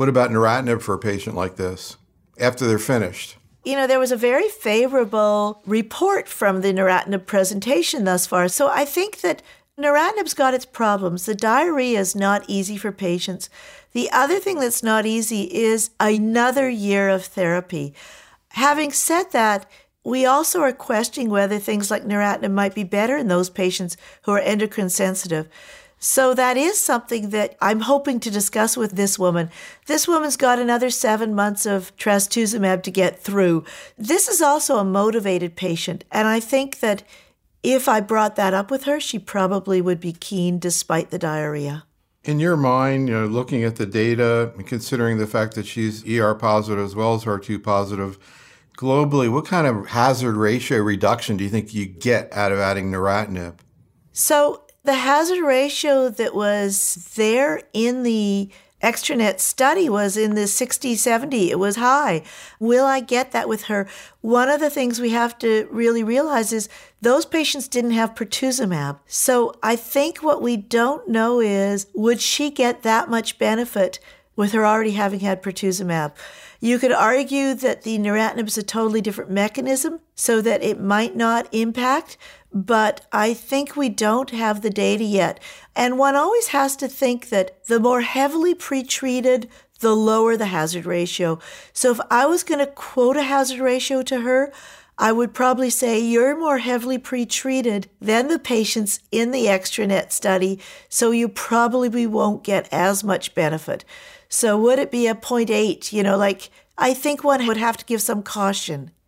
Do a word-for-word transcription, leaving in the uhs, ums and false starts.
What about neratinib for a patient like this after they're finished? You know, there was a very favorable report from the neratinib presentation thus far. So I think that neratinib's got its problems. The diarrhea is not easy for patients. The other thing that's not easy is another year of therapy. Having said that, we also are questioning whether things like neratinib might be better in those patients who are endocrine sensitive. So that is something that I'm hoping to discuss with this woman. This woman's got another seven months of trastuzumab to get through. This is also a motivated patient, and I think that if I brought that up with her, she probably would be keen despite the diarrhea. In your mind, you know, looking at the data and considering the fact that she's E R positive as well as H E R two positive, globally, what kind of hazard ratio reduction do you think you get out of adding neratinib? So the hazard ratio that was there in the extranet study was in the sixty, seventy. It was high. Will I get that with her? One of the things we have to really realize is those patients didn't have pertuzumab. So I think what we don't know is, would she get that much benefit with her already having had pertuzumab? You could argue that the neratinib is a totally different mechanism so that it might not impact, but I think we don't have the data yet. And one always has to think that the more heavily pretreated, the lower the hazard ratio. So if I was going to quote a hazard ratio to her, I would probably say you're more heavily pretreated than the patients in the extranet study, so you probably won't get as much benefit. So would it be a zero point eight? You know, like, I think one would have to give some caution